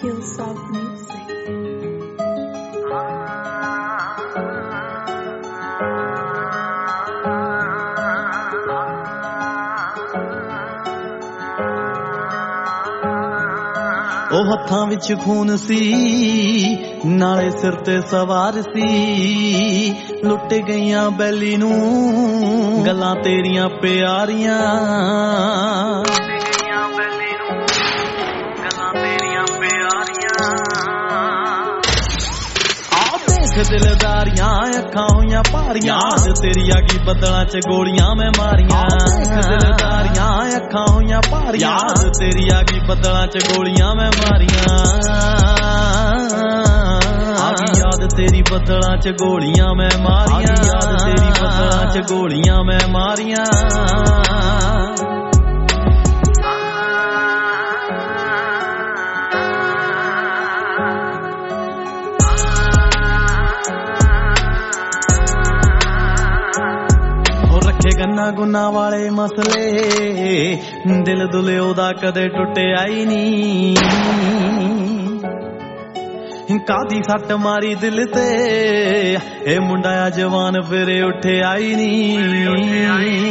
Kill Soft Music. ਉਹ ਹੱਥਾਂ ਵਿੱਚ ਖੂਨ ਸੀ ਨਾਲੇ ਸਿਰ ਤੇ ਸਵਾਰ ਸੀ ਲੁੱਟ ਗਈਆਂ ਬੈਲੀ ਨੂੰ ਗੱਲਾਂ ਤੇਰੀਆਂ ਪਿਆਰੀਆਂ ਦਿਲਦਾਰੀਆਂ ਅੱਖਾਂ ਹੋਈਆਂ ਭਾਰੀਆਂ ਤੇਰੀ ਆ ਗਈ ਬੱਦਲਾਂ ਚ ਗੋਲੀਆਂ ਮੈਂ ਮਾਰੀਆਂ ਦਿਲਦਾਰੀਆਂ ਅੱਖਾਂ ਹੋਈਆਂ ਭਾਰੀਆਂ ਤੇਰੀ ਆ ਗਈ ਬੱਦਲਾਂ ਚ ਗੋਲੀਆਂ ਮੈਂ ਮਾਰੀਆਂ ਆ ਗਈ ਯਾਦ ਤੇਰੀ ਬੱਦਲਾਂ ਚ ਗੋਲੀਆਂ ਮੈਂ ਮਾਰੀਆਂ ਯਾਦ ਤੇਰੀ ਬੱਦਲਾਂ ਚ ਗੋਲੀਆਂ ਮੈਂ ਮਾਰੀਆਂ ਗੰਨਾ ਗੁਨਾ ਵਾਲੇ ਮਸਲੇ ਦਿਲ ਦੁਲੇ ਉਹਦਾ ਕਦੇ ਟੁੱਟਿਆ ਹੀ ਨੀ ਕਾਦੀ ਸੱਟ ਮਾਰੀ ਦਿਲ ਤੇ ਇਹ ਮੁੰਡਾ ਆ ਜਵਾਨ ਫਿਰ ਉੱਠਿਆ ਹੀ ਨੀ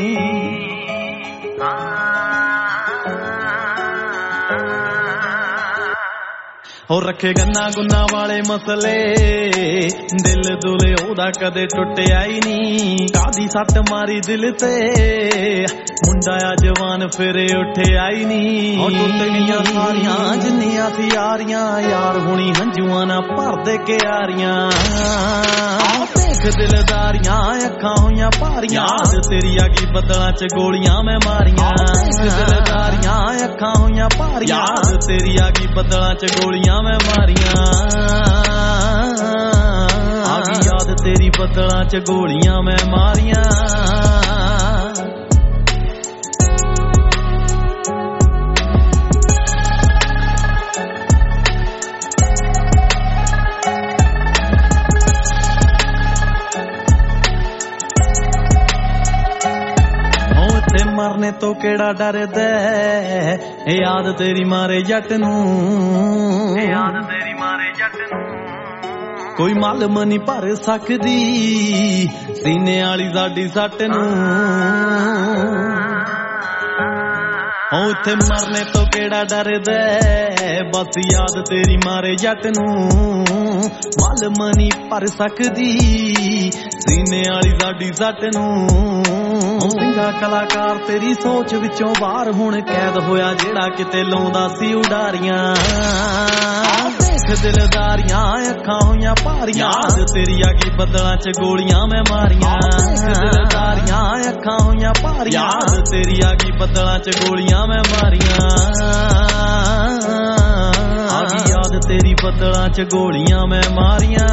ਹੋ ਰੱਖੇ ਗੰਨਾ ਗੁੰਨਾ ਵਾਲੇ ਮਸਲੇ ਦਿਲ ਦੁਲੇ ਉਹਦਾ ਕਦੇ ਟੁੱਟਿਆ ਹੀ ਨੀ ਕਾਦੀ ਸੱਟ ਮਾਰੀ ਦਿਲ ਤੇ ਮੁੰਡਾ ਆ ਜਵਾਨ ਫਿਰ ਉੱਠਿਆ ਹੀ ਨੀ ਉਹ ਟੁੱਟ ਗਈਆਂ ਸਾਰੀਆਂ ਜਿੰਨੀਆਂ ਸੀ ਯਾਰੀਆਂ ਯਾਰ ਹੁਣੀ ਹੰਝੂਆਂ ਨਾ ਭਰਦੇ ਕਿਆਰੀਆਂ ਦੇਖ ਦਿਲਦਾਰੀਆਂ ਅੱਖਾਂ ਹੋਈਆਂ ਭਾਰੀਆਂ ਤੇਰੀ ਆ ਗਈ ਬੱਦਲਾਂ ਚ ਗੋਲੀਆਂ ਮੈਂ ਮਾਰੀਆਂ ਦਿਲਦਾਰੀਆਂ ਅੱਖਾਂ ਹੋਈਆਂ ਭਾਰੀਆਂ ਤੇਰੀ ਆ ਗਈ ਬੱਦਲਾਂ ਚ ਗੋਲੀਆਂ ਮੈਂ ਮਾਰੀਆਂ ਆ ਗਈ ਯਾਦ ਤੇਰੀ ਬੱਦਲਾਂ ਚ ਗੋਲੀਆਂ ਮੈਂ ਮਾਰੀਆਂ ਮਰਨੇ ਤੋਂ ਕਿਹੜਾ ਡਰਦਾ ਯਾਦ ਤੇਰੀ ਮਾਰੇ ਜੱਟ ਨੂੰ ਯਾਦ ਤੇਰੀ ਮਾਰੇ ਜੱਟ ਨੂੰ ਕੋਈ ਮਾਲਮ ਨਹੀਂ ਭਰ ਸਕਦੀ ਸੀਨੇ ਵਾਲੀ ਸਾਡੀ ਸੱਟ ਨੂੰ ਉਹ ਇੱਥੇ ਮਰਨੇ ਤੋਂ ਕਿਹੜਾ ਡਰਦਾ ਬਸ ਯਾਦ ਤੇਰੀ ਮਾਰੇ ਜੱਟ ਨੂੰ ਮਾਲਮ ਨਹੀਂ ਭਰ ਸਕਦੀ ਸੀਨੇ ਵਾਲੀ ਸਾਡੀ ਸੱਟ ਨੂੰ ਸਿੰਘਾ ਕਲਾਕਾਰ ਤੇਰੀ ਸੋਚ ਵਿੱਚੋਂ ਬਾਹਰ ਹੁਣ ਕੈਦ ਹੋਇਆ ਜਿਹੜਾ ਕਿਤੇ ਲਾਉਂਦਾ ਸੀ ਉਡਾਰੀਆਂ ਦੇਖ ਦਿਲਦਾਰੀਆਂ ਅੱਖਾਂ ਹੋਈਆਂ ਭਾਰੀਆਂ ਤੇਰੀ ਆ ਗਈ ਬੱਦਲਾਂ ਚ ਗੋਲੀਆਂ ਮੈਂ ਮਾਰੀਆਂ ਦਿਲਦਾਰੀਆਂ ਅੱਖਾਂ ਹੋਈਆਂ ਭਾਰੀਆਂ ਤੇਰੀ ਆ ਗਈ ਬੱਦਲਾਂ ਚ ਗੋਲੀਆਂ ਮੈਂ ਮਾਰੀਆਂ ਆ ਗਈ ਯਾਦ ਤੇਰੀ ਬੱਦਲਾਂ ਚ ਗੋਲੀਆਂ ਮੈਂ ਮਾਰੀਆਂ